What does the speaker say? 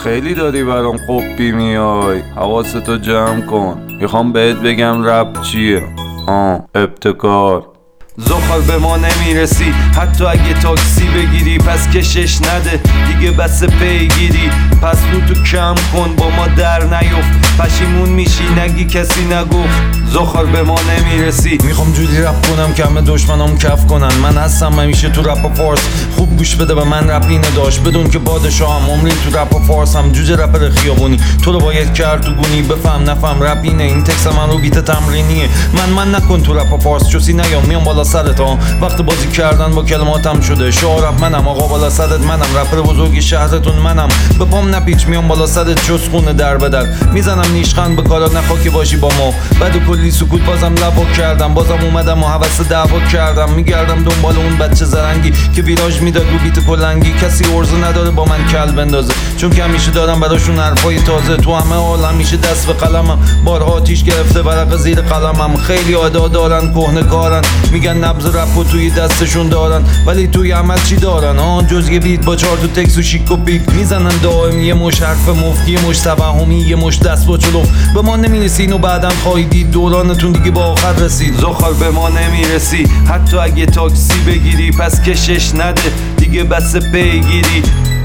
خیلی داری برام قبی میای، حواستو جمع کن. میخوام بهت بگم رپ چیه. ابتکار. زخار به ما نمیرسی حتی اگه تاکسی بگیری، پس کشش نده دیگه بس پیگیری. پس رو تو کم کن با ما در نیفت، پشیمون میشی نگی کسی نگفت. زخار به ما نمیرسی. میخوام جوری رپ کنم که همه دشمنام کف کنن. من هستم همیشه تو رپ فارس، خوب گوش بده به من رپ اینه داشت، بدون که پادشاهم عمری تو رپ فارس هم جوجه رپر خیابونی. تو رو باید کرد تو گونی، بفهم نفهم رپ اینه. این تکس من رو بیت تمرینیه. من نکن تو رپ فارس چوسی نیام میام بالا سرت ها. وقت بازی کردن با کلماتم شده. شعرم منم، آقا بالا سرت منم، رپر بزرگی شهرتون منم. به پام نپیچ میام بالا سرت جز خونه در بدر. میزنم نیشخند به کارا نخواکی باشی با ما. بعد کلی سکوت بازم لبا کردم، بازم اومدم و حوث دعوا کردم. میگردم دنبال اون بچه زرنگی که ویراژ میداد رو بیت کلنگی. کسی عرضه نداره با من کل بندازه، چون که همیشه دارم براشون حرفای تازه. تو همه حال همیشه دست به قلمم، بارها آتیش گرفته ورق زیر قلمم. خیلی ادا دارن کهنه کارن، میگن نبض رپ و توی دستشون دارن، ولی توی عمل چی دارن؟ جز یه بیت با 4 تا تکس و شیک و پیک. میزنن دائم یه مش حرف مفت، یه مش توهمی، یه مش دست با چلو. به ما نمیرسین و بعدن خواهید دید دورانتون دیگه با آخر رسید. زخار به ما نمیرسی حتی اگه تاکسی بگیری، پس کشش نده دیگه بس پیگیری.